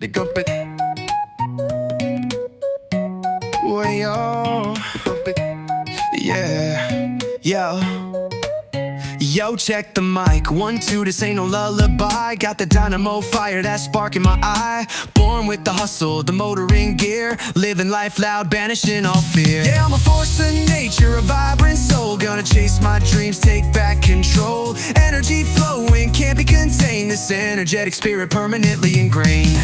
Pick up it. Way up it. Yeah. Yo, check the mic. 1, 2, this ain't no lullaby. Got the dynamo fire, that spark in my eye. Born with the hustle, the motor in gear. Living life loud, banishing all fear. Yeah, I'm a force of nature, a vibrant soul. Gonna chase my dreams, take back control. Energy flowing, can't be contained. This energetic spirit permanently ingrained.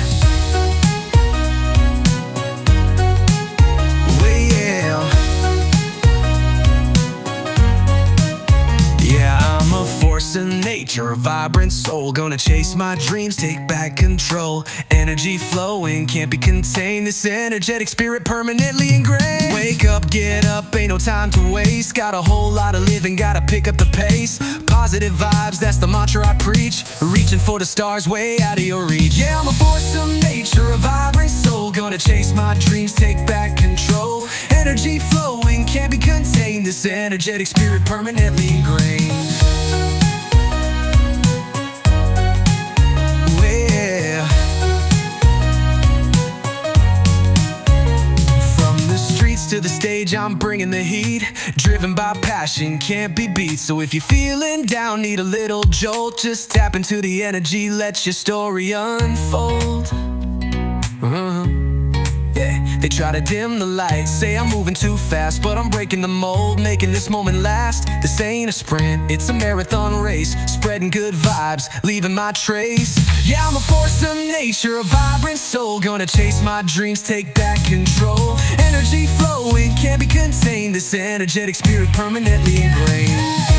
Of nature, a vibrant soul. Gonna chase my dreams, take back control. Energy flowing, can't be contained. This energetic spirit permanently ingrained. Wake up, get up, ain't no time to waste. Got a whole lot of living, gotta pick up the pace. Positive vibes, that's the mantra I preach. Reaching for the stars way out of your reach. Yeah, I'm a force of nature, a vibrant soul. Gonna chase my dreams, take back control. Energy flowing, can't be contained. This energetic spirit permanently ingrained. To the stage, I'm bringing the heat. Driven by passion, can't be beat. So if you're feeling down, need a little jolt, just tap into the energy, let your story unfold. Yeah, they try to dim the light, say I'm moving too fast, but I'm breaking the mold, making this moment last. This ain't a sprint, it's a marathon race. Spreading good vibes, leaving my trace. Yeah, I'm a force of nature, a vibrant soul. Gonna chase my dreams, take back control. Energy flowing, can't be contained. This energetic spirit permanently ingrained.